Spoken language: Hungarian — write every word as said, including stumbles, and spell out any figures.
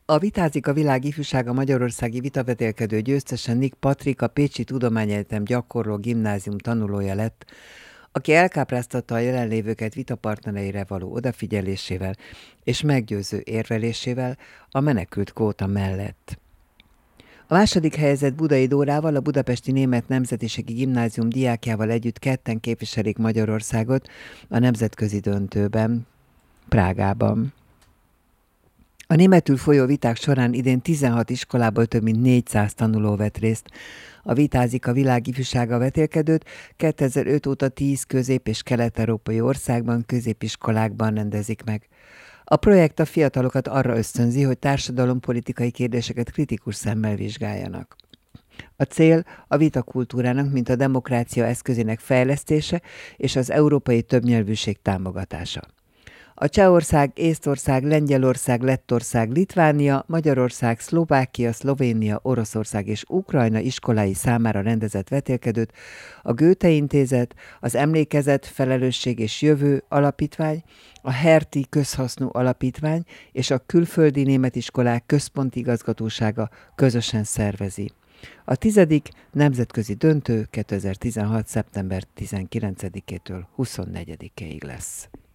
A Vitázik a világ ifjúsága magyarországi vitavetélkedő győztese Nick Patrik, a Pécsi Tudományegyetem gyakorló gimnázium tanulója lett, aki elkápráztatta a jelenlévőket vitapartnereire való odafigyelésével és meggyőző érvelésével a menekült kvóta mellett. A második helyezett Budai Dórával, a Budapesti Német Nemzetiségi Gimnázium diákjával együtt ketten képviselik Magyarországot a nemzetközi döntőben, Prágában. A németül folyó viták során idén tizenhat iskolából több mint négyszáz tanuló vett részt. A Vitázik a világ ifjúsága vetélkedőt kétezer-öt óta tíz közép- és kelet-európai országban, középiskolákban rendezik meg. A projekt a fiatalokat arra ösztönzi, hogy társadalompolitikai kérdéseket kritikus szemmel vizsgáljanak. A cél a vitakultúrának, mint a demokrácia eszközének fejlesztése és az európai többnyelvűség támogatása. A Csehország, Észtország, Lengyelország, Lettország, Litvánia, Magyarország, Szlovákia, Szlovénia, Oroszország és Ukrajna iskolái számára rendezett vetélkedőt a Goethe Intézet, az Emlékezet, Felelősség és Jövő Alapítvány, a Hertie Közhasznú Alapítvány és a Külföldi Németiskolák Központi Igazgatósága közösen szervezi. A tizedik nemzetközi döntő kétezer-tizenhat. szeptember tizenkilencedikétől huszonnegyedikéig lesz.